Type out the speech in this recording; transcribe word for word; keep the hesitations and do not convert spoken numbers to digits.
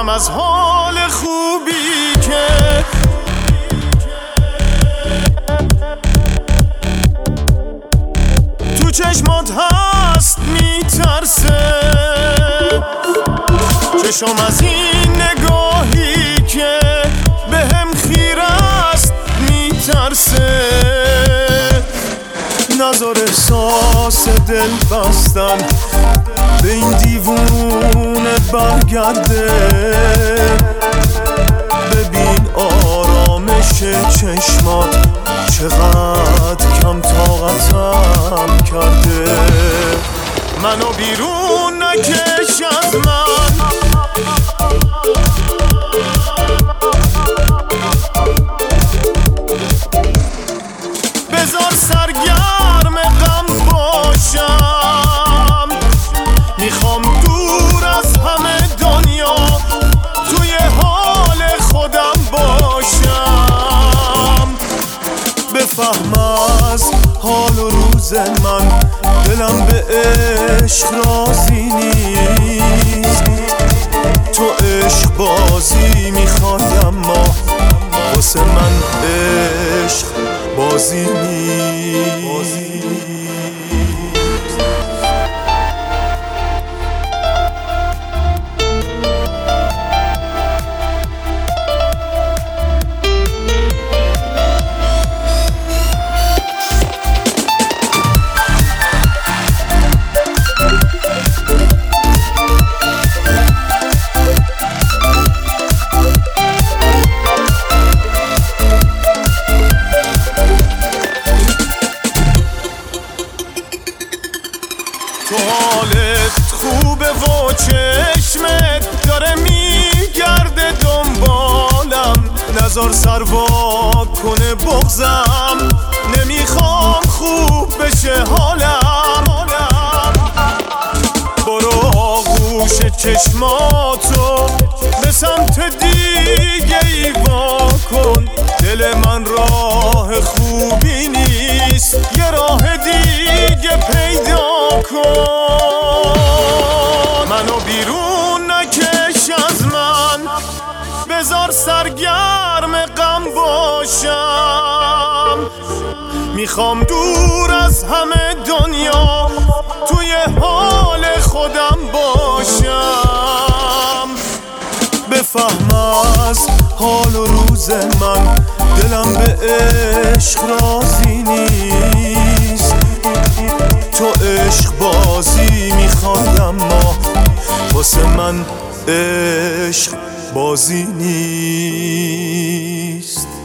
میپرسم از حال خوبی که تو چشمات هست، میترسه چشم از این نگاهی که بهم خیره است، میترسه نظر احساس دل بستن به این دیوونه برگرده. ببین آرامش چشمات چقدر کم طاقتم کرده. منو بیرون نکش از من، بذار سرگرم غم باشم. میخوام دور از همه دنیا توی حال خودم باشم. بفهم از حال و روز من، دلم به عشق راضی نیست. تو عشق بازی میخوای اما واسه من عشق بازی نیست. تو حالت خوبه و چشمت داره میگرده دنبالم. نظر سروا کنه بغزم، نمیخوام خوب بشه حالم. برو آغوش چشماتو به سمت دیگه ای وا کن. دل من راه خوبی نیست، یه راه دیگه پیدا کن. منو بیرون نکش از من، بذار سرگرم غم باشم. میخوام دور از همه دنیا توی حال خودم باشم. بفهم از حال و روز من، دلم به عشق راضی نیست. تو عشق بازی میخوای اما واسه من عشق بازی نیست.